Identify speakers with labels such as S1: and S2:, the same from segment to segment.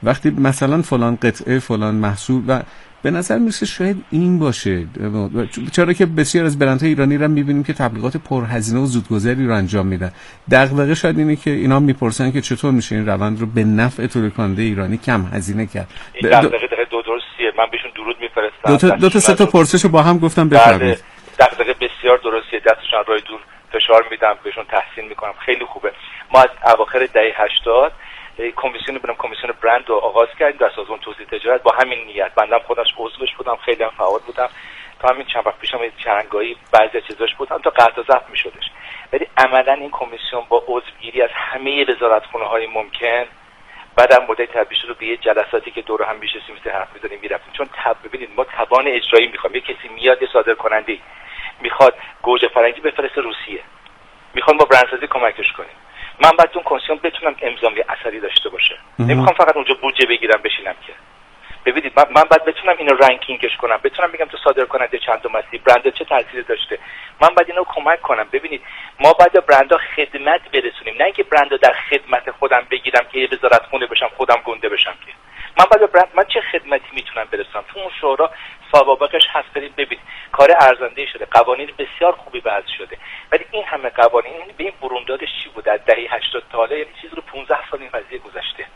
S1: وقتی مثلا فلان قطعه فلان محصول و به نظر میرسه شاید این باشه، چرا که بسیار از برندهای ایرانی رو میبینیم که تبلیغات پرهزینه و زودگذری رو انجام میدن. دغدغه شاید اینه که اینا میپرسن که چطور میشه این روند رو به نفع تولید کننده ایرانی کم هزینه کرد.
S2: این دغدغه درستیه، من بهشون درود میفرستم.
S1: دو تا سه تا پرسشو با هم گفتم بفرمایید.
S2: دغدغه بسیار درستیه، دستشون راه دور فشار میدم، بهشون تحسین میکنم، خیلی خوبه. ما از اواخر دهه 80 کمیسیون برند رو آغاز کردیم در سازمان توسعه تجارت با همین نیت. بنده خودش عضوش بودم، خیلی هم فعال بودم. تا همین چند وقت پیشم چرنگایی بعضی چیزاش بودم تا قطع و ضبط میشدش. ولی عملا این کمیسیون با عضوگیری از همه وزارتخونه‌های ممکن بعد از مدت تبدیل شد به یه جلساتی که دور هم میشستیم حرف می‌زدیم میرفتیم. چون ببینید ما توان اجرایی می‌خوایم. یه کسی میاد یه صادرکننده میخواد گوجه فرنگی بفرسته روسیه، میخوام با برندسازی کمکش کنیم. من باید اون کنسیوم بتونم امضای اثری داشته باشه. نمیخوام فقط اونجا بودجه بگیرم بشینم که. ببینید من باید بتونم اینو رنکینگش کنم، بتونم بگم تو صادرکننده چندم هستی، برند چه تأثیری داشته. من باید اینو کمک کنم. ببینید ما باید به برندها خدمت برسونیم، نه اینکه برندها در خدمت خودم بگیرم که یه وزارتخونه بشم خودم گنده بشم که. من باید به برند من چه خدمتی میتونم برسونم. تو اون شورا سابقش هست. ببینید کار ارزنده شده، قوانین بسیار خوبی وضع شده، ولی این همه قوانین به این بروندادش چی بود در دهه 80 تا حالا؟ یعنی چیز رو 15 سال این قضیه گذشته.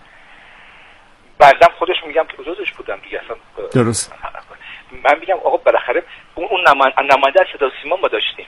S2: بعدم خودش میگم که حضورش بودم دیگه اصلا
S1: درست.
S2: من میگم آقا بالاخره اون نماینده صدا و سیما ما داشتیم،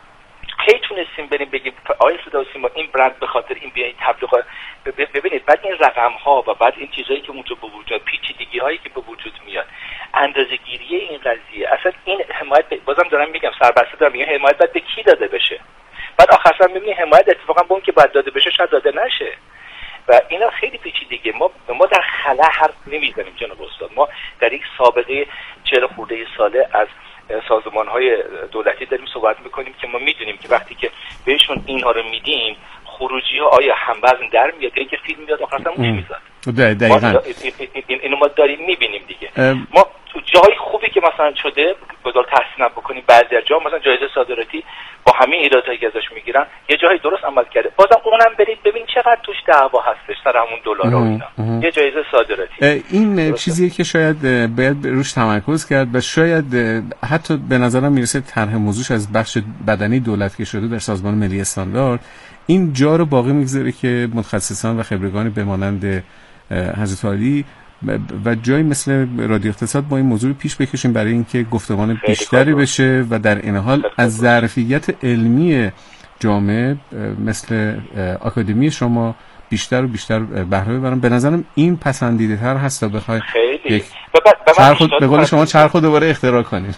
S2: کی تونستیم بریم بگیم آقای صدا و سیما این برند به خاطر این بیاین تبلیغات. ببینید بعد این رقم ها و بعد این چیزایی که اونجا به وجود، پیچیدگی هایی که به وجود میاد، اندازه‌گیری این قضیه، اصلا این حمایت بازم دارم میگم سربسته دارم میگم حمایت باید به کی داده بشه. بعد آخرش میبینی حمایت اتفاقا به اون که باید داده بشه شاید داده نشه و اینا خیلی پیچیدگیه. ما در خلا حرف نمیزنیم جناب استاد. ما در یک سابقه 40 خورده ساله از سازمان‌های دولتی داریم صحبت میکنیم که ما میدونیم که وقتی که بهشون اینها رو میدیم خروجی‌ها آیا هموزن در میاد یا اینکه فیلم میاد آخرش موش میزاد.
S1: دقیقاً
S2: اینو ما داریم میبینیم دیگه. ما تو جای خوبی که مثلا شده بذار تحسین بکنیم، بعضی از جا مثلا جایزه صادراتی با همین ایرادایی که ازش میگیرن یه جایی درست عمل کرده، بازم اونم برید ببین چقدر توش دعوا هستش سر همون دلار و اینا. یه جایزه صادراتی
S1: این چیزیه که شاید باید روش تمرکز کرد و شاید حتی به نظرم میرسه طرح موضوعش از بخش بدنی دولت که شده در سازمان ملی استاندارد این جا رو باقی میگذاره که متخصصان و خبرگانی بمانند حضرت عالی و جایی مثل رادیو اقتصاد با این موضوع رو پیش بکشیم برای اینکه گفتمان بیشتری بشه و در این حال از ظرفیت علمی جامعه مثل آکادمی شما بیشتر و بیشتر بهره ببرم. به نظرم این پسندیده تر هست تا بخوای یک به قول شما چرخ دوباره اختراع کنیم.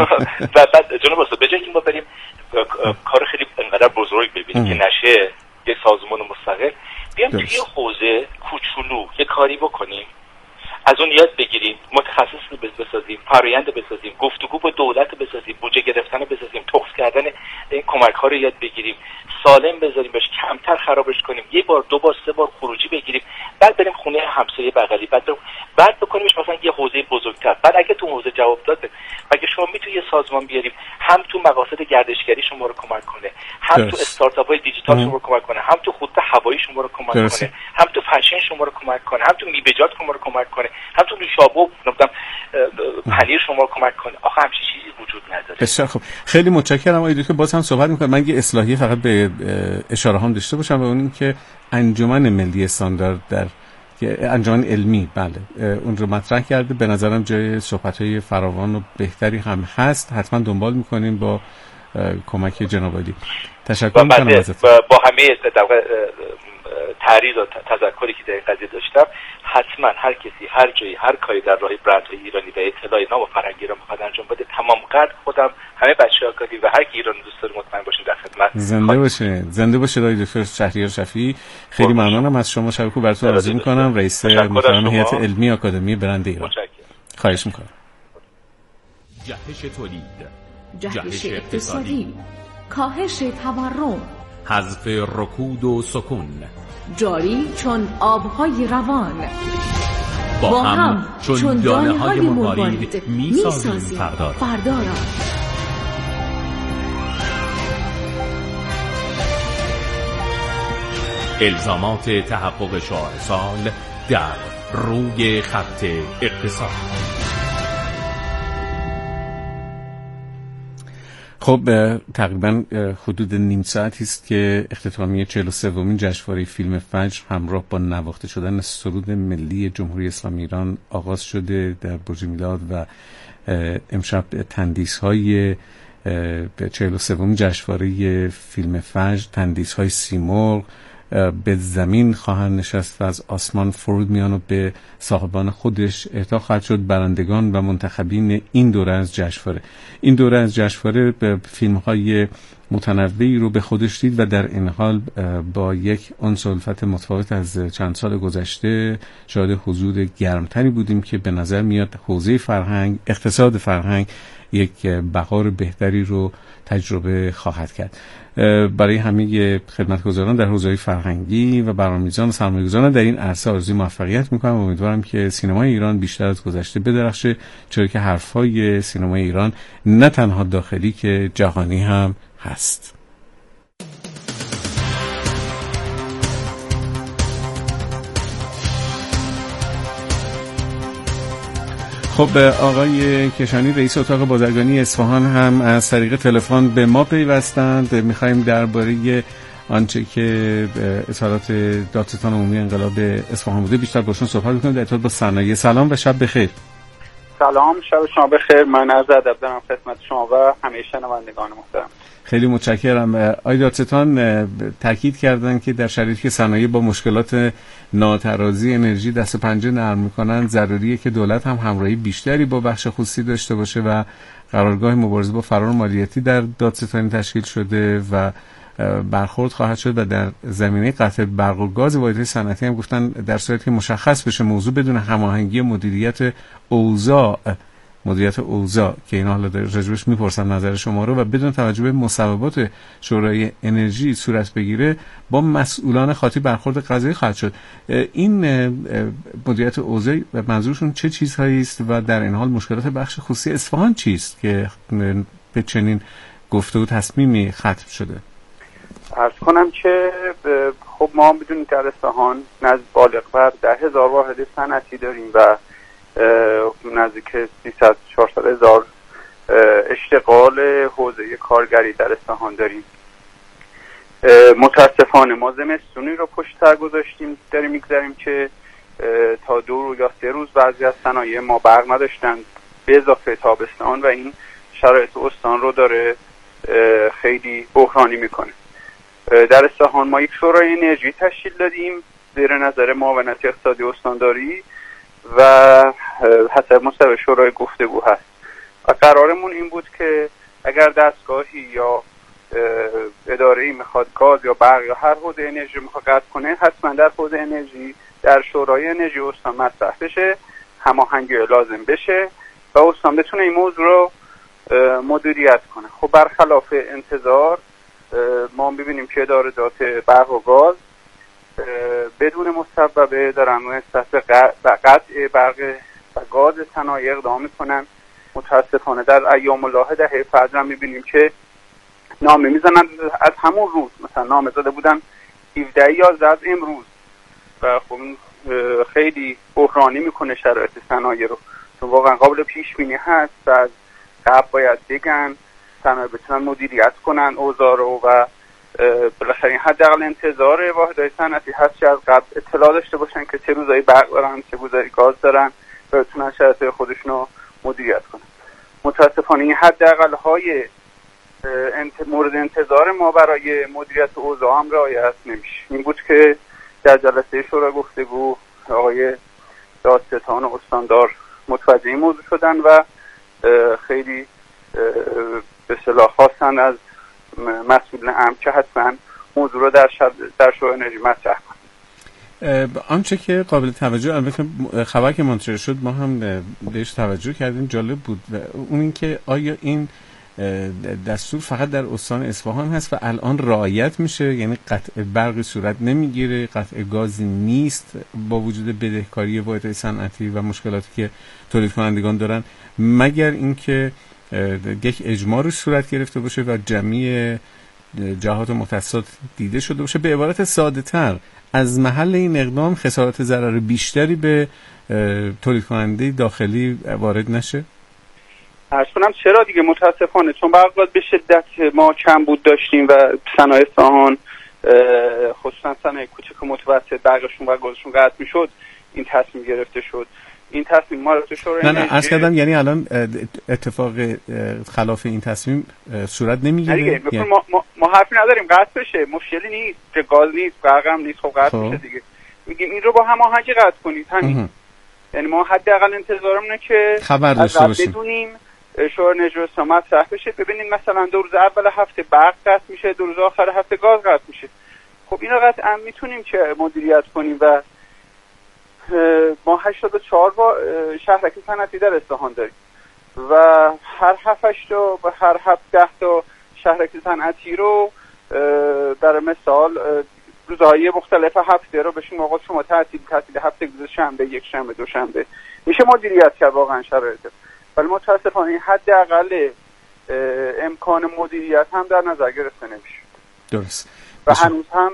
S2: و بعد جناب استاد به جای اینکه ما بریم کار خیلی انقدر بزرگ ببینیم که نشه یه سازمان مستقل، بیام توی حوزه کوچولو یه کاری بکنیم، از اون یاد بگیریم، متخصص رو بسازیم، فرآیند بسازیم، گفتگو با دولت بسازیم، بودجه گرفتن بسازیم، تخص کردن این کمک ها رو یاد بگیریم، سالم بذاریم بهش، کمتر خرابش کنیم، یه بار دو بار سه بار خروجی بگیریم، بعد بریم خونه همسایه بغلی، بعد بکنیمش مثلا یه حوزه بزرگتر. بعد اگه تو حوزه جواب داد، اگه شما میتونی یه سازمان بیاریم هم تو مقاصد گردشگری شما رو کمک کنه، هم تو استارتاپ‌های دیجیتال شما رو کمک کنه، هم تو خط هوایی شما رو کمک کنه، هم تو فشن شما رو کمک کنه، هم تو میوه‌جات شما رو کمک کنه، هم تو نوشابه نمیدونم پنیر شما رو کمک کنه. آخه همچین چیزی وجود نداره.
S1: بسیار خوب، خیلی متشکرم آقای دکتر. باز هم صحبت می‌کنم. من یه اصلاحیه فقط به اشاره هم داشته باشم و اون این که انجمن ملی استاندارد در انجمن علمی اون رو مطرح کرده. به نظرم جای صحبت‌های فراوان و بهتری هم هست. حتما دنبال می‌کنیم با کمک جناب عالی. تشکر می‌کنم ازت.
S2: با همه تعریض و تذکری که در این قضیه داشتم، حتما هر کسی هر جایی هر کاری در راه برندهای ایرانی و اطلاع نام و فرهنگ ایران بخواد انجام بده، تمام قد خودم، همه بچه‌ها کاری و هر کی ایران دوست داره مطمئن باشین در خدمت.
S1: زنده باشه آقای دکتر شهریار شفیعی. خیلی ممنونم از شما. شب خوب براتون آرزو می‌کنم. رئیس محترم هیئت علمی آکادمی برند ایران. خواهش می‌کنم.
S3: جهش تولید،
S4: جهش اقتصادی، کاهش تورم،
S3: حذف رکود و سکون،
S4: جاری چون آبهای روان،
S3: با هم چون دانه‌های مروارید می‌سازیم فردا را. الزامات تحقق شعار سال در روی خط اقتصاد.
S1: خب تقریبا حدود نیم ساعتی است که اختتامیه 43مین جشنواره فیلم فجر همراه با نواخته شدن سرود ملی جمهوری اسلامی ایران آغاز شده در برج میلاد و امشب تندیس‌های 43مین جشنواره فیلم فجر، تندیس‌های سیمرغ به زمین خواهند نشست و از آسمان فرود میان و به صاحبان خودش اعطا خواهد شد. برندگان و منتخبین این دوره از جشنواره، این دوره از جشنواره به فیلم‌های متنوعی رو به خودش دید و در این حال با یک عنصر الفت متفاوت از چند سال گذشته شاهد حضور گرمتری بودیم که به نظر میاد حوزه فرهنگ، اقتصاد فرهنگ یک بهار بهتری رو تجربه خواهد کرد. برای همه خدمتگزاران در حوزه فرهنگی و برنامه‌ریزان و سرمایه‌گذاران در این عرصه آرزوی موفقیت می‌کنم و امیدوارم که سینمای ایران بیشتر از گذشته بدرخشه، چرا که حرفای سینمای ایران نه تنها داخلی که جهانی هم هست. خب آقای کشانی رئیس اتاق بازرگانی اصفهان هم از طریق تلفن به ما پیوستند. می‌خوایم درباره آنچه که اظهارات دادستان عمومی انقلاب اصفهان بوده بیشتر باشون صحبت کنیم در ارتباط با صنایع. سلام و شب بخیر.
S5: سلام، شب شما بخیر. من عرض ادب دارم خدمت شما و همه شنوندگان محترم.
S1: خیلی متشکرم. آقای دادستان تاکید کردن که در شرایطی که صنایع با مشکلات ناترازی انرژی دست پنجه نرم میکنن، ضروریه که دولت هم همراهی بیشتری با بخش خصوصی داشته باشه و قرارگاه مبارزه با فرار مالیاتی در دادستانی تشکیل شده و برخورد خواهد شد و در زمینه قطع برق و گاز واحدهای صنعتی هم گفتن در صورتی که مشخص بشه موضوع بدون هماهنگی مدیریت اوضاع که اینا حالا راجبش میپرسم نظر شما رو، و بدون توجه به مصوبات شورای انرژی صورت بگیره، با مسئولان خاطی برخورد قضایی خواهد شد. این مدیریت اوضاع منظورشون چه چیزهایی است و در این حال مشکلات بخش خصوصی اصفهان چیست که به چنین گفته و تصمیمی ختم شده؟
S5: عرض کنم که خب ما بدونیم در اصفهان نزد بالغ بر 10,000 واحد صنعتی داریم و نزدیک 300-400 هزار اشتغال حوزه کارگری در اصفهان داریم. متاسفانه ما زمستونی رو پشت سر گذاشتیم، داریم میگذاریم که تا 2 یا 3 روز بعضی از صنایع ما برق نداشتن به اضافه تابستان و این شرایط استان رو داره خیلی بحرانی میکنه. در اصفهان ما یک شورای انرژی تشکیل دادیم زیر نظر معاونت اقتصادی استانداری و حسب مصوبه شورای گفتگو هست و قرارمون این بود که اگر دستگاهی یا اداره‌ای میخواد گاز یا برق یا هر حوزه انرژی میخواد قطع کنه، حتما در حوزه انرژی در شورای انرژی استان مطرح بشه، هماهنگی لازم بشه و استان بتونه این موضوع رو مدیریت کنه. خب برخلاف انتظار ما می‌بینیم که ادارات برق و گاز بدون مسببه دارن نسبت به قطع برق و گاز صنایع اقدام میکنن. متاسفانه در ایام الله دهه فجر میبینیم که نامه میزنن از همون روز، مثلا نامه زده بودن 17/11 از امروز و خب خیلی بحرانی میکنه شرایط صنایع رو، چون واقعا قابل پیش بینی هست و از قبل باید بگن صنایع بتونن مدیریت کنن اوضاع رو و بالاخره حداقل انتظار واحدهای صنعتی هست که از قبل اطلاع داشته باشن که چه روزایی برق دارن، چه روزایی گاز دارن و بتونن شرایط خودشون رو مدیریت کنن. متاسفانه این حداقل های مورد انتظار ما برای مدیریت اوضاع هم رعایت نمیشه. این بود که در جلسه شورای گفتگو آقای دادستان و استاندار متوجه این موضوع شدن و خیلی به اصطلاح خواستن از مسئولین امر که حتما موضوع رو در شورای انرژی مطرح کنن.
S1: آنچه که قابل توجه، البته خبر که منتشر شد ما هم بهش توجه کردیم، جالب بود، و اون این که آیا این دستور فقط در استان اصفهان هست و الان رعایت میشه؟ یعنی قطع برقی صورت نمیگیره، قطع گازی نیست با وجود بدهکاری واحدهای صنعتی و مشکلاتی که تولید کنندگان دارن، مگر اینکه یک اجماع رو صورت گرفته باشه و جمعی جهات مختصات دیده شده باشه. به عبارت ساده تر، از محل این اقدام خسارات ضرر بیشتری به تولید کننده داخلی وارد نشه؟
S5: عرض کنم چرا دیگه، متاسفانه چون برقرار به شدت ما کمبود داشتیم و صنایع اصفهان خصوصا صنایع کوچک و متوسط برقشون و گازشون قطع میشد، این تصمیم گرفته شد. این تصمیم ما رو تو شورای
S1: نه عرض کردم یعنی الان اتفاق خلاف این تصمیم صورت نمیگیره.
S5: یعنی ما حرفی نداریم قطع بشه، مشکلی نیست، که گاز نیست، برق هم نیست، خب قطع میشه دیگه. میگیم این رو با هماهنگی قطع کنید، همین. یعنی ما حداقل انتظارمونه که
S1: خبر داشته باشیم،
S5: بدونیم شورای نجات مطرح بشه، ببینیم مثلا 2 روز اول هفته برق قطع میشه، 2 روز آخر هفته گاز قطع میشه. خب اینا قطعا میتونیم که مدیریت کنیم و ما 84 شهرک صنعتی در اصفهان داریم و هر 7-8 تا و هر 7-10 تا شهرک صنعتی رو در مثال روزهای مختلف هفته رو بهشون موقع شما تعطیل هفته گذشته شنبه، یک شنبه، دوشنبه میشه مدیریت کرد واقعا شرایط. ولی متاسفانه حداقل امکان مدیریت هم در نظر گرفته نمیشه.
S1: درست.
S5: و هنوز هم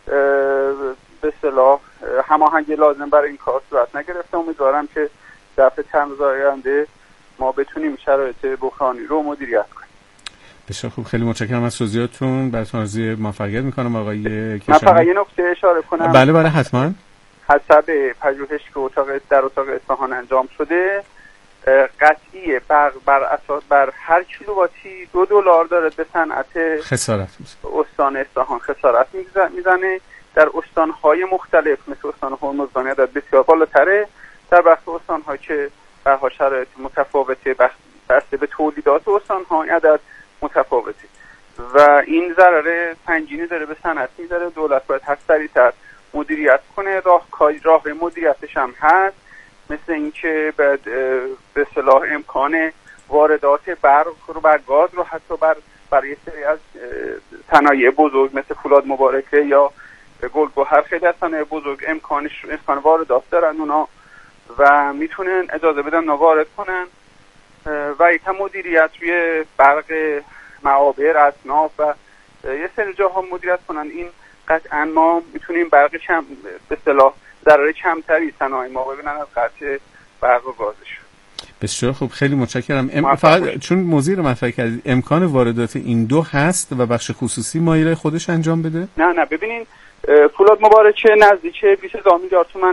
S5: به اصطلاح هماهنگی لازم برای این کار صورت نگرفته. امیدوارم که دفعه چند روز آینده ما بتونیم شرایط بحرانی رو مدیریت کنیم.
S1: بسیار خوب، خیلی متشکرم از توضیحاتتون. براتون آرزوی موفقیت میکنم آقای کشانی.
S5: من فقط یه نکته اشاره کنم.
S1: بله حتما.
S5: حسب پژوهش که در اتاق اصفهان انجام شده، قطعی بر هر کیلوواتی $2 داره به صنعت
S1: خسارت
S5: استان اصفهان خسارت میزنه. در استان‌های مختلف مثل استان هرمزگان عدد بسیار بالاتره، در بخش استان‌هایی که برها شرایط متفاوته بسته به تولیدات استان‌ها عدد متفاوته و این ضرر سنگینی داره به صنعت میذاره. دولت باید هر سریع‌تر مدیریت کنه. راه مدیریتش هم هست، مثل اینکه به اصطلاح امکان واردات برق رو بر گاز رو حتی برای سری از صنایع بزرگ مثل فولاد مبارکه یا گلگهر، خیلی از صنایع بزرگ امکان واردات دارن اونا و میتونن اجازه بدن وارد کنن و یکم مدیریت روی برق معابر، اصناف و یه سری جاها مدیریت کنن. این قطعا ما میتونیم برق به اصطلاح ضرر کمتری صنایع ما ببینن از قطع برق و گازش.
S1: بسیار خوب، خیلی متشکرم. فقط چون موضوع رو مطرح کردید، امکان واردات این دو هست و بخش خصوصی مایل خودش انجام بده؟
S5: نه ببینین فولاد مبارکه نزدیک 20000 میلیارد تومان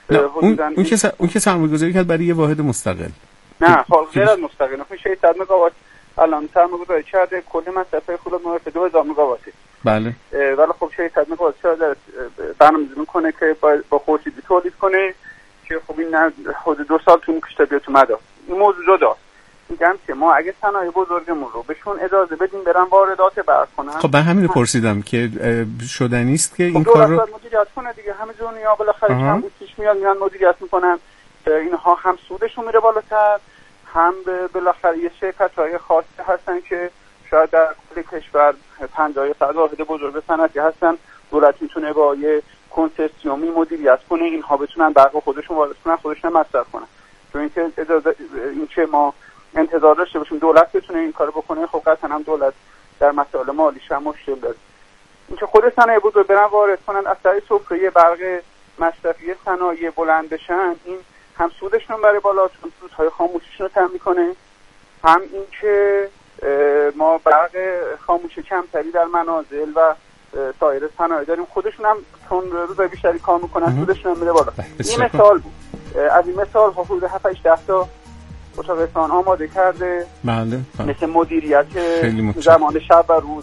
S1: اون که سرمایه‌گذاری کرد برای یه واحد مستقل.
S5: نه غیر از مستقل، 600 مگاوات الان سرمایه‌گذاری کرده. کل مصرف فولاد مبارکه 2000 مگاواته.
S1: بله.
S5: ولی خب 600 مگاوات چرا برنامه‌ریزی می‌کنه که با خورشیدی تولید کنه که خب این حدود 2 سال طول می‌کشه تا بیاد تو مدار. این موضوع جداست. میگم که ما اگه صنایع بزرگمون رو بهشون اجازه بدیم برن واردات برق کنن.
S1: خب به همین پرسیدم که شدنی است که این کار رو
S5: مدیریت کنه دیگه. همه دنیا بالاخره چند بود پیش میان مدیریت میکنن. اینها هم سودشون میره بالاتر، هم بالاخره یه شرکت‌های خاصی هستن که شاید در کل کشور 50 واحد بزرگ صنعتی هستن. دولت میتونه با یه کنسرسیومی مدیریت کنه، اینها بتونن برق خودشون وارد کنن، خودشون مصرف کنن. چون اینکه اینکه ما انتظار داشته باشیم دولت بتونه این کارو بکنه، خب قطعا هم دولت در مسائل مالیش هم مشکل داره. اینکه خود صنایع بزرگ برن وارد کنن از طریق سفره برق مصرفی صنایع بلند بشن، این هم سودشون برای بالا چون سودهای خاموشیشون رو تامین میکنه، هم اینکه ما برق خاموش کمتری در منازل و سایر صنایع داریم، خودشون هم چون روزای بیشتری کار میکنن سودشون هم میره بالا. این مثال بود. از این مثال حدود 7-8 تا اتاق اصفهان آماده کرده.
S1: بله.
S5: مثل مدیریت زمان شب و روز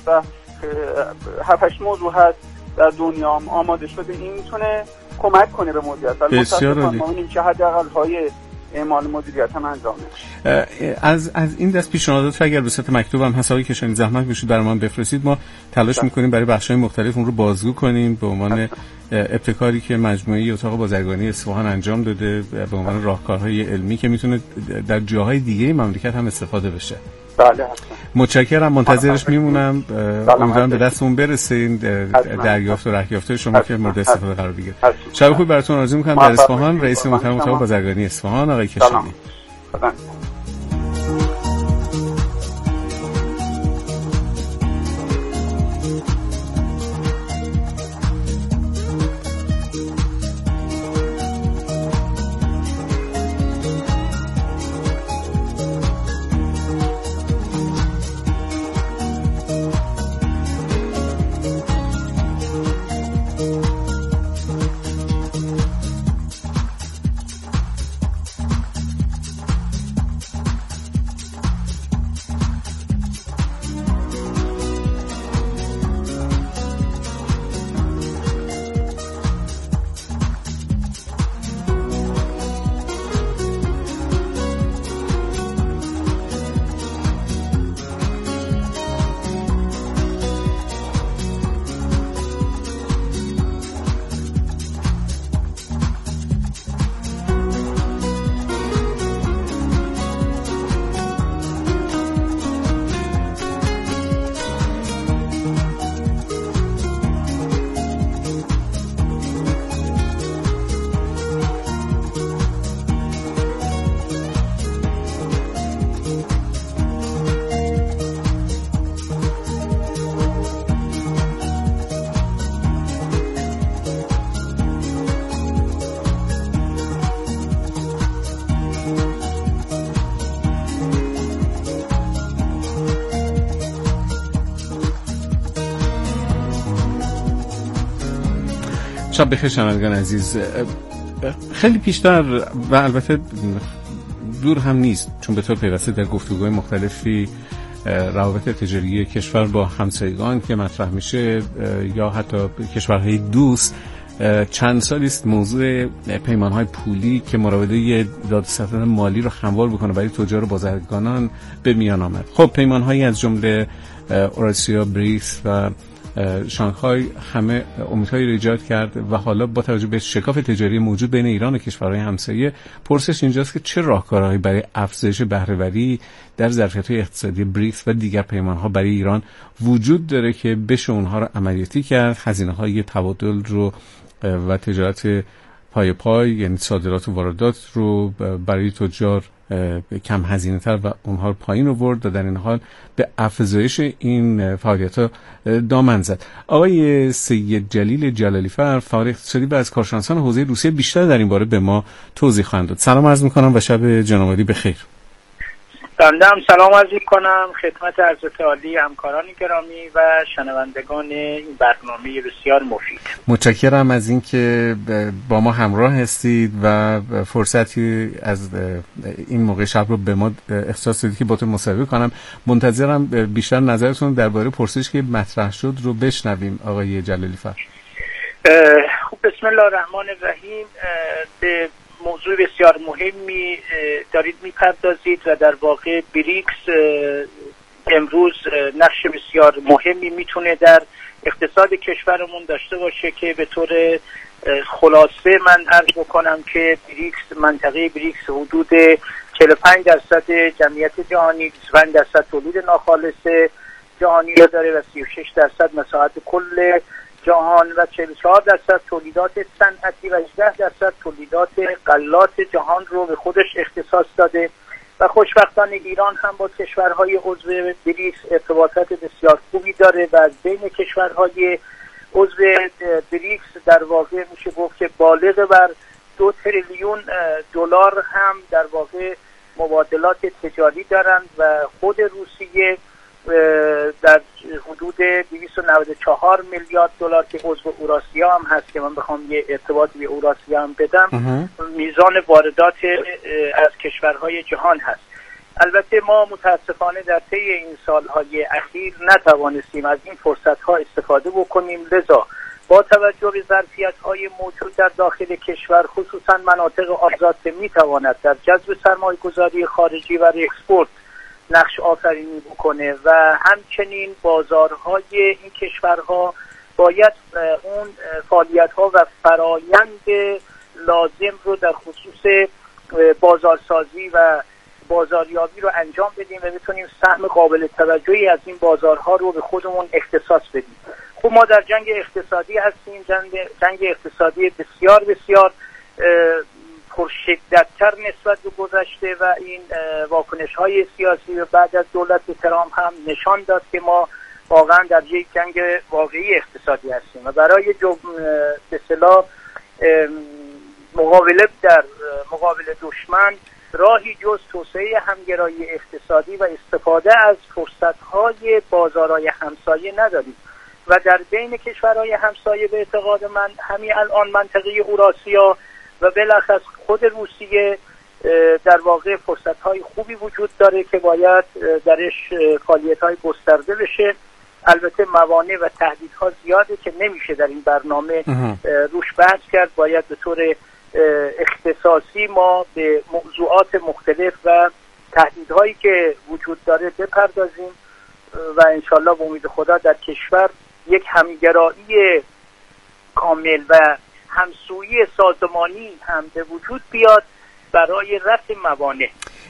S5: 7-8 موضوع هست در دنیا آماده شده. این میتونه کمک کنه به مدیریت.
S1: بسیار عالی.
S5: ما این که حداقل های اعمال مدیریت هم انجام نشه.
S1: از این دست پیشنهادات اگر به صورت مکتوب هم حسابی کشانی زحمت بشید برام بفرستید، ما تلاش میکنیم برای بخش‌های مختلف اون رو بازگو کنیم به عنوان ابتکاری که مجموعه اتاق بازرگانی اصفهان انجام داده، به عنوان راهکارهای علمی که میتونه در جاهای دیگه مملکت هم استفاده بشه.
S5: بله حتما.
S1: متشکرم، منتظرش میمونم. امیدوارم به دستمون برسه این دریافت و رهیافت شما که مورد استفاده قرار بگیره. شب خوبی براتون آرزو می‌کنم. در اصفهان رئیس محترم اتاق بازرگانی اصفهان آقای کشانی. شب بخیر شنوندگان عزیز. خیلی پیشتر و البته دور هم نیست، چون به طور پیوسته در گفتگوهای مختلفی روابط تجاری کشور با همسایگان که مطرح میشه یا حتی کشورهای دوست، چند سالی است موضوع پیمانهای پولی که مراوده دادوستدان مالی رو هموار بکنه برای تجار و بازرگانان به میان آمد. خب پیمانهایی از جمله اوراسیا، بریکس و شانگهای همه امیدهایی رو ایجاد کرد و حالا با توجه به شکاف تجاری موجود بین ایران و کشورهای همسایه، پرسش اینجاست که چه راهکارهایی برای افزایش بهره‌وری در ظرفیت‌های اقتصادی بریکس و دیگر پیمانها برای ایران وجود داره که بشه اونها رو عملیاتی کرد، هزینه‌های تبادل رو و تجارت پای یعنی صادرات و واردات رو برای تجار کم هزینه تر و اونها رو پایین آورد و در این حال به افزایش این فعالیت‌ها دامن زد. آقای سید جلیل جلالی‌فر، فعال اقتصادی و از کارشناسان حوزه روسیه، بیشتر در این باره به ما توضیح خواهند داد. سلام عرض می‌کنم و شب جناب عالی بخیر.
S6: بنده هم سلام عرض می‌کنم خدمت حضرت عالی، همکاران گرامی و شنوندگان این برنامه بسیار مفید.
S1: متشکرم از اینکه با ما همراه هستید و فرصتی از این موقع شب رو به ما اختصاص دادید که با تو مصاحبه کنم. منتظرم بیشتر نظرتون درباره پرسشی که مطرح شد رو بشنویم آقای جلالی‌فر.
S6: خب بسم الله الرحمن الرحیم. به موضوع بسیار مهمی دارید میپردازید و در واقع بریکس امروز نقش بسیار مهمی میتونه در اقتصاد کشورمون داشته باشه که به طور خلاصه من عرض بکنم که بریکس، منطقه بریکس حدود 45% جمعیت جهانی، 25% تولید ناخالص جهانی رو داره و 36% مساحت کل جهان و 44% تولیدات صنعتی و 18% تولیدات غلات جهان رو به خودش اختصاص داده و خوشبختانه ایران هم با کشورهای عضو بریکس ارتباطات بسیار خوبی داره و از بین کشورهای عضو بریکس در واقع میشه گفت که بالغ بر 2 تریلیون دلار هم در واقع مبادلات تجاری دارند و خود روسیه در حدود 294 میلیارد دلار که عضو اوراسیا هم هست که من بخوام یه ارتباطی به اوراسیا هم بدم، میزان واردات از کشورهای جهان هست. البته ما متاسفانه در طی این سالهای اخیر نتوانستیم از این فرصت‌ها استفاده بکنیم، لذا با توجه به ظرفیت‌های موجود در داخل کشور خصوصا مناطق آزاد می‌تواند در جذب سرمایه‌گذاری خارجی و اکسپورت نقش آفرینی بکنه و همچنین بازارهای این کشورها باید اون فعالیت‌ها و فرایند لازم رو در خصوص بازارسازی و بازاریابی رو انجام بدیم و بتونیم سهم قابل توجهی از این بازارها رو به خودمون اختصاص بدیم. خب ما در جنگ اقتصادی هستیم، جنگ اقتصادی بسیار بسیار پرشدت‌تر نسبت به گذشته و این واکنش‌های سیاسی و بعد از دولت ترامپ هم نشان داد که ما واقعا در یک جنگ واقعی اقتصادی هستیم و برای به اصطلاح مقابله در مقابل دشمن راهی جز توسعه همگرایی اقتصادی و استفاده از فرصت‌های بازارهای همسایه نداریم و در بین کشورهای همسایه به اعتقاد من همین الان منطقه اوراسیا و بالاخص خود روسیه در واقع فرصت‌های خوبی وجود داره که باید درش فعالیت‌های گسترده بشه. البته موانع و تهدیدها زیاده که نمیشه در این برنامه روش بحث کرد، باید به طور اختصاصی ما به موضوعات مختلف و تهدیدهایی که وجود داره بپردازیم و انشالله به امید خدا در کشور یک همگرایی کامل و همسویی سازمانی هم به وجود بیاد برای رفع موانع.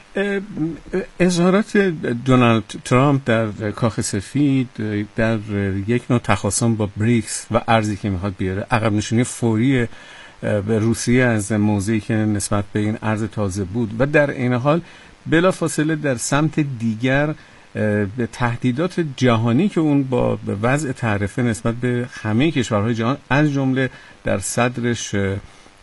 S1: اظهارات دونالد ترامپ در کاخ سفید در یک نوع تخاصم با بریکس و ارزی که میخواد بیاره، عقب نشینی فوری به روسیه از موضعی که نسبت به این ارز تازه بود و در این حال بلافاصله در سمت دیگر به تهدیدات جهانی که اون با وضع تعرفه نسبت به همه کشورهای جهان از جمله در صدرش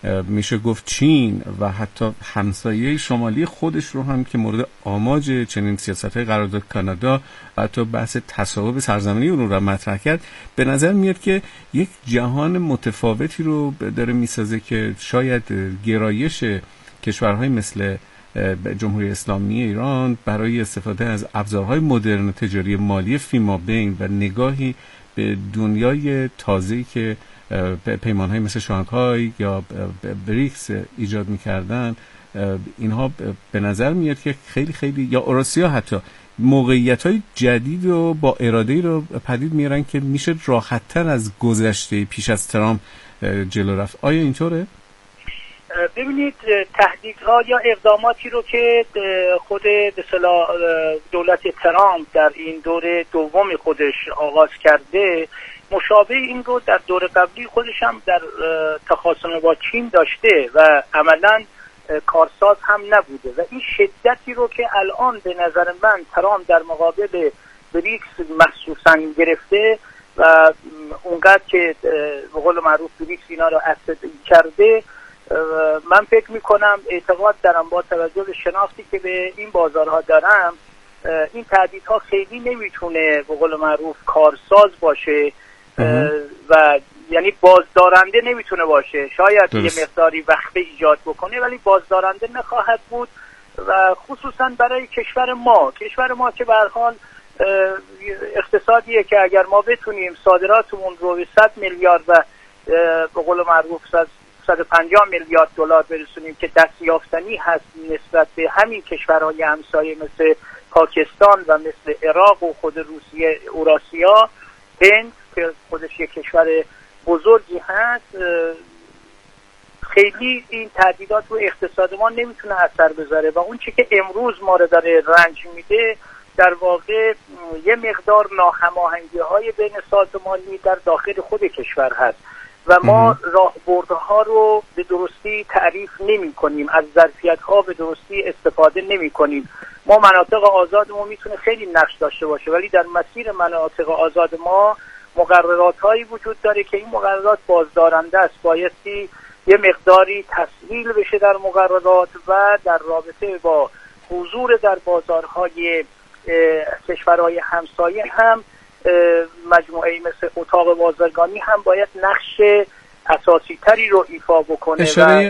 S1: میشه گفت چین و حتی همسایه شمالی خودش رو هم که مورد آماج چنین سیاست‌های قرار داد، کانادا، و حتی بحث تصاحب سرزمینی اون رو مطرح کرد، به نظر میاد که یک جهان متفاوتی رو داره میسازه که شاید گرایش کشورهای مثل جمهوری اسلامی ایران برای استفاده از ابزارهای مدرن تجاری مالی فیمابین و نگاهی به دنیای تازه‌ای که پیمان‌های مثل شانگهای یا بریکس ایجاد می‌کردن، اینها به نظر میاد که خیلی خیلی، یا اوراسیا حتی، موقعیت‌های جدید و با اراده‌ای رو پدید میارن که میشه راحت‌تر از گذشته پیش از ترامپ جلو رفت. آیا اینطوره؟
S6: ببینید، تهدیدها یا اقداماتی رو که خود به اصطلاح دولت ترامپ در این دور دوم خودش آغاز کرده، مشابه این رو در دور قبلی خودش هم در تخاصم با چین داشته و عملاً کارساز هم نبوده و این شدتی رو که الان به نظر من ترامپ در مقابل بریکس مخصوصاً گرفته و اونقدر که به قول معروف بریکس اینا رو اسد کرده، من فکر میکنم، اعتقاد دارم با توجه به شناختی که به این بازارها دارم، این تهدیدها خیلی نمیتونه به قول معروف کارساز باشه و یعنی بازدارنده نمیتونه باشه. شاید یه مقداری وقفه ایجاد بکنه ولی بازدارنده نخواهد بود و خصوصا برای کشور ما که به هر حال اقتصادیه که اگر ما بتونیم صادراتمون رو به 100 میلیارد و به قول معروف 150 میلیارد دلار برسونیم که دستیافتنی هست نسبت به همین کشورهای همسایه مثل پاکستان و مثل عراق و خود روسیه، اوراسیا، هند که خودش یک کشور بزرگی هست، خیلی این تهدیدات رو اقتصاد ما نمیتونه اثر بذاره و اون چی که امروز ما رو داره رنج میده در واقع یه مقدار ناهماهنگی‌های بین سازمانی در داخل خود کشور هست و ما راهبردها رو به درستی تعریف نمی کنیم، از ظرفیت‌ها به درستی استفاده نمی کنیم. ما مناطق آزادمون میتونه خیلی نقش داشته باشه ولی در مسیر مناطق آزاد ما مقررات‌هایی وجود داره که این مقررات بازدارنده است، بایستی یه مقداری تسهیل بشه در مقررات و در رابطه با حضور در بازارهای کشورهای همسایه هم مجموعه مثل اتاق بازرگانی هم باید نقش اساسی تری رو ایفا بکنه.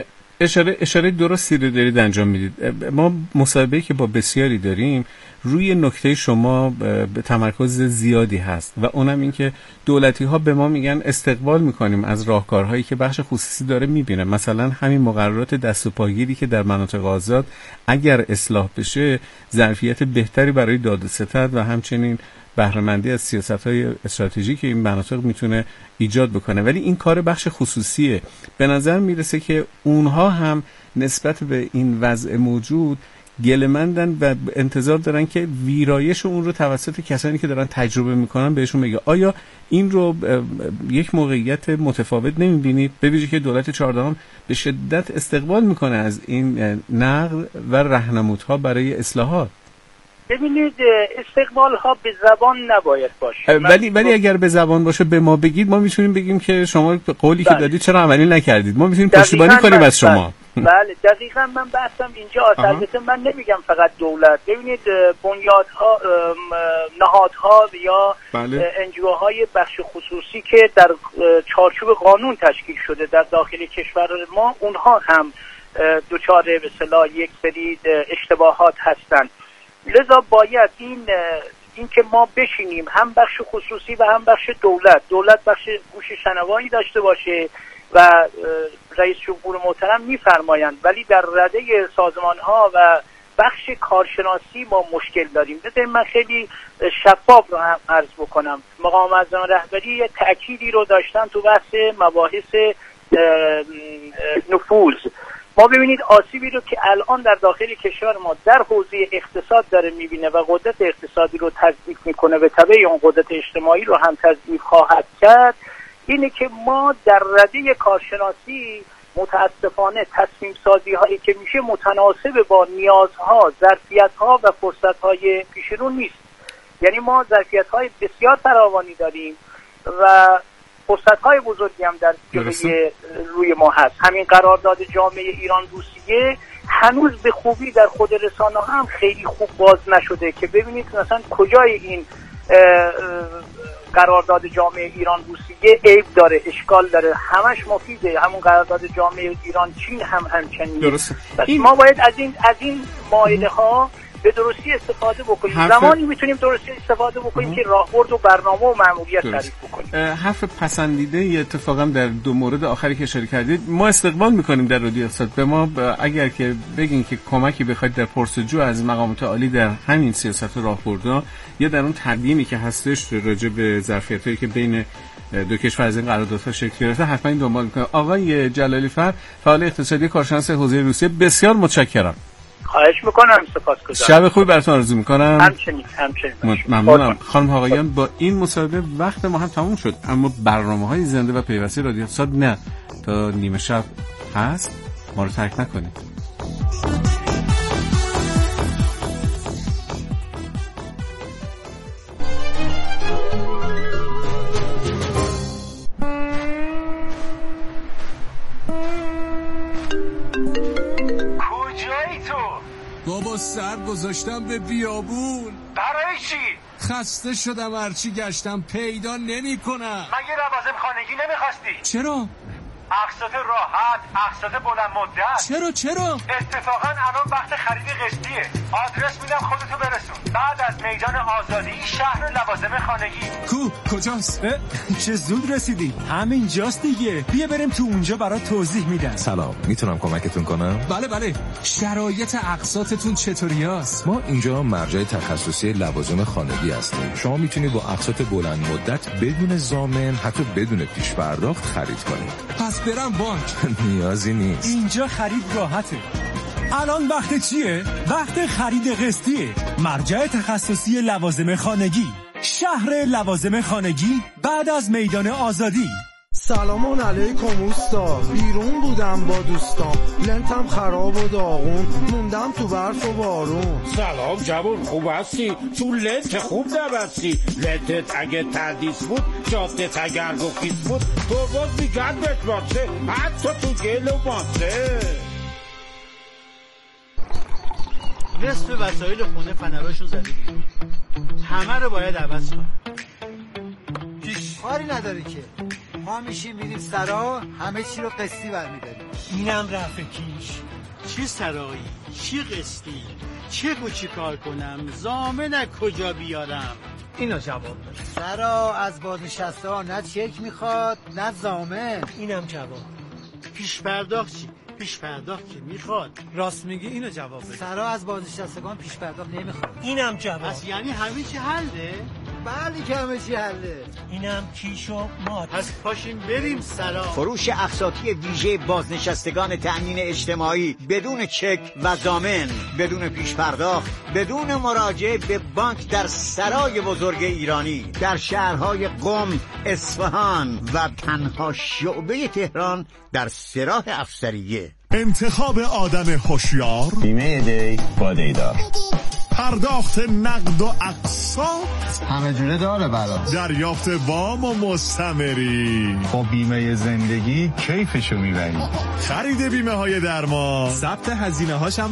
S1: اشاره درستی رو دارید انجام میدید. ما مصاحبه‌ای که با بسیاری داریم روی نکته شما به تمرکز زیادی هست و اونم این که دولتی ها به ما میگن استقبال میکنیم از راهکارهایی که بخش خصوصی داره میبینه، مثلا همین مقررات دست و پاگیری که در مناطق آزاد اگر اصلاح بشه ظرفیت بهتری برای داد و ستد و همچنین بهره‌مندی از سیاست‌های استراتژیک این مناطق میتونه ایجاد بکنه، ولی این کار بخش خصوصیه. به نظر میرسه که اونها هم نسبت به این وضع موجود گله‌مندن و انتظار دارن که ویرایش اون رو توسط کسانی که دارن تجربه میکنن بهشون بگه. آیا این رو یک موقعیت متفاوت نمیبینید؟ به ویژه که دولت 14 به شدت استقبال میکنه از این نقد و راهنمودها برای اصلاحات.
S6: ببینید، استقبال ها به زبان نباید باشه،
S1: ولی اگر به زبان باشه به ما بگید، ما میتونیم بگیم که شما قولی که دادید چرا عملی نکردید، ما میتونیم پشتیبانی کنیم از شما.
S6: بله دقیقاً، من بحثم اینجا البته من نمیگم فقط دولت. ببینید بنیادها، نهادها یا انجیوهای بخش خصوصی که در چارچوب قانون تشکیل شده در داخل کشور ما، اونها هم دچار به اصطلاح یک سری اشتباهات هستند. لذا باید این که ما بشینیم هم بخش خصوصی و هم بخش دولت بخش گوش شنوایی داشته باشه و رئیس جمهور محترم میفرمایند، ولی در رده سازمان ها و بخش کارشناسی ما مشکل داریم. بذارید من خیلی شفاف رو هم عرض بکنم. مقام معظم رهبری یه تأکیدی رو داشتن تو بحث مباحث نفوذ. ما ببینید آسیبی رو که الان در داخل کشور ما در حوزه اقتصاد داره میبینه و قدرت اقتصادی رو تضعیف میکنه و تبع اون قدرت اجتماعی رو هم تضعیف خواهد کرد، اینه که ما در رده کارشناسی متاسفانه تصمیم سازی هایی که میشه متناسب با نیازها، ظرفیت ها و فرصت های پیش رو نیست. یعنی ما ظرفیت های بسیار فراوانی داریم و فرصت‌های بزرگی هم در جلوی روی ما هست. همین قرارداد جامعه ایران روسیه هنوز به خوبی در خود رسانه‌ها هم خیلی خوب باز نشده که ببینید مثلا کجای این قرارداد جامعه ایران روسیه عیب داره، اشکال داره، همش مفیده. همون قرارداد جامعه ایران چین هم همچنین.
S1: درسته.
S6: ما باید از این معاهده‌ها به درستی استفاده بکنیم. زمانی میتونیم درستی استفاده بکنیم که راهبرد و برنامه و مأموریت تعریف بکنیم.
S1: حرف پسندیده اتفاقا در دو مورد آخری که اشاره کردید ما استقبال میکنیم در رادیو اقتصاد. به ما اگر که بگین که کمکی بخواید در پرسجو از مقامات عالی در همین سیاست و راهبردها یا در اون تقییمی که هستش راجع به ظرفیتایی که بین دو کشور از این قراردادها شکل گرفته حتما این دنبال میکنه. آقای جلالی فر، فعال اقتصادی کارشناس حوزه روسیه، بسیار متشکرم.
S6: خواهش میکنم، سپاسگزارم.
S1: شب خوبی براتون آرزو میکنم.
S6: همچنین.
S1: ممنونم. خانم آقایان، با این مصاحبه وقت ما هم تموم شد، اما برنامه‌های زنده و پیوسته رادیو اقتصاد نه، تا نیمه شب هست. ما رو ترک نکنید.
S7: بابا سر گذاشتم به بیابون.
S8: برای چی؟
S7: خسته شدم، هرچی گشتم پیدا نمی کنم.
S8: مگه لوازم خانگی نمیخواستی؟
S7: چرا؟
S8: اقساط راحت، اقساط بلند مدت.
S7: چرا؟
S8: اتفاقا الان وقت خرید قسطیه. آدرس میدم خودتو برسون. بعد از میدان آزادی شهر لوازم خانگی.
S7: کجاست؟ چه زود رسیدی. همینجاست دیگه. بیا بریم تو اونجا برات توضیح میدم.
S9: سلام، میتونم کمکتون کنم؟
S7: بله. شرایط اقساطتون چطوریاست؟
S9: ما اینجا مرجع تخصصی لوازم خانگی هستیم. شما میتونید با اقساط بلند مدت بدون ضامن، حتی بدون پیش پرداخت خرید کنید.
S7: پس برم بانک؟
S9: نیازی نیست.
S7: اینجا خرید راحته. الان وقت چیه؟ وقت خرید قسطیه. مرجع تخصصی لوازم خانگی، شهر لوازم خانگی، بعد از میدان آزادی.
S10: سلام علیکم اوستا، بیرون بودم با دوستان، لنتم خراب و داغون، موندم تو برف و بارون.
S11: سلام جوون، خوب هستی؟ تو لنت خوب نبستی. لنتت اگه تردیس بود، جادت اگر گفیز بود، تو باز میگن بتماسه، حتی تو گل و ماسه.
S12: نصف وسایل خونه فنراشو زده بیرون، همه رو باید عوض کنم.
S13: کاری نداره که ما میشیم میریم سرا، همه چی رو قسطی برمیداریم.
S12: اینم رفع کیش. چه سرایی، چه قسطی، چه کار کنم، ضامن کجا بیارم؟ اینو جواب بده.
S13: سرا از بازنشسته ها نه چک میخواد نه ضامن.
S12: اینم جواب. پیش پرداخت چی؟ پیش پرداخت که میخواد. راست میگی، اینو جواب بده.
S13: سرا از بازنشستگان پیش پرداخت نمیخواد.
S12: اینم جواب. پس یعنی همه چی حله؟
S13: بله که همه چی حله.
S12: اینم کیش و مات. پس پاشیم بریم سرا.
S14: فروش اقساطی ویژه بازنشستگان تأمین اجتماعی بدون چک و ضامن، بدون پیش پرداخت، بدون مراجعه به بانک در سرای بزرگ ایرانی، در شهرهای قم، اصفهان و تنها شعبه تهران در سراح افسریه.
S15: انتخاب آدم هوشیار،
S16: بیمه دی با دیدار،
S15: پرداخت نقد و اقساط
S16: همه جوره داره برات،
S15: دریافت وام و مستمری،
S16: با بیمه زندگی کیفشو میبری،
S15: خرید بیمه های درمان،
S17: ثبت هزینه هاشم